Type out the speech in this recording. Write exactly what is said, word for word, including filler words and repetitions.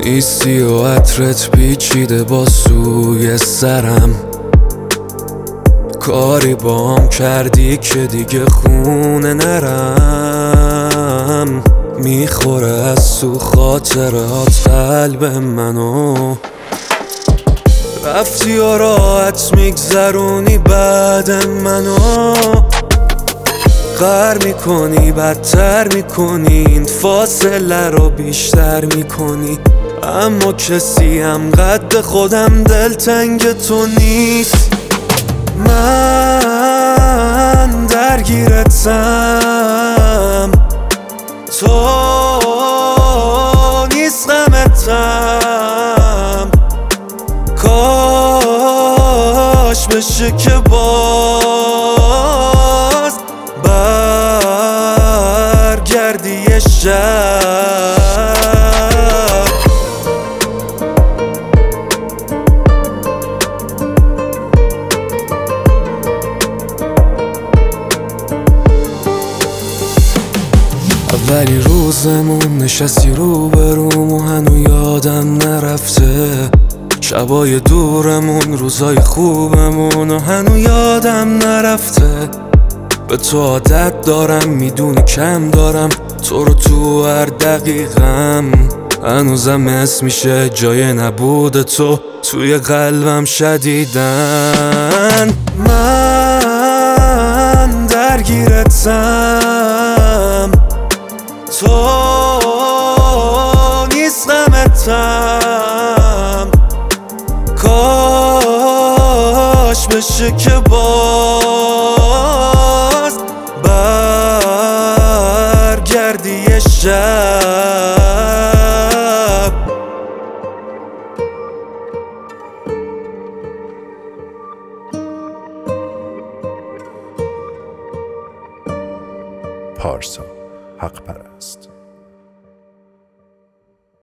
نیستی و عطرت پیچیده با سوی سرم، کاری بام کردی که دیگه خونه نرم. میخوره از تو خاطرات قلب منو، رفتی و راحت میگذرونی بعد منو. غر میکنی بدتر میکنی، این فاصله رو بیشتر میکنی، اما کسی هم قد خودم دلتنگ تو نیست. من درگیرتم، تو نیست غمتم، کاش بشه که باز برگردی یه شب. اولی روزمون نشستی رو بروم و هنو یادم نرفته، شبای دورمون روزای خوبمون و هنو یادم نرفته. به تو عادت دارم، میدونی کم دارم تو رو تو هر دقیقم، هنوزم اسم میشه جای نبود تو توی قلبم شدیدن. من درگیرتم، تو نیست غمتم، کاش بشه که باز برگردی یه شب. پارسا حق پرست.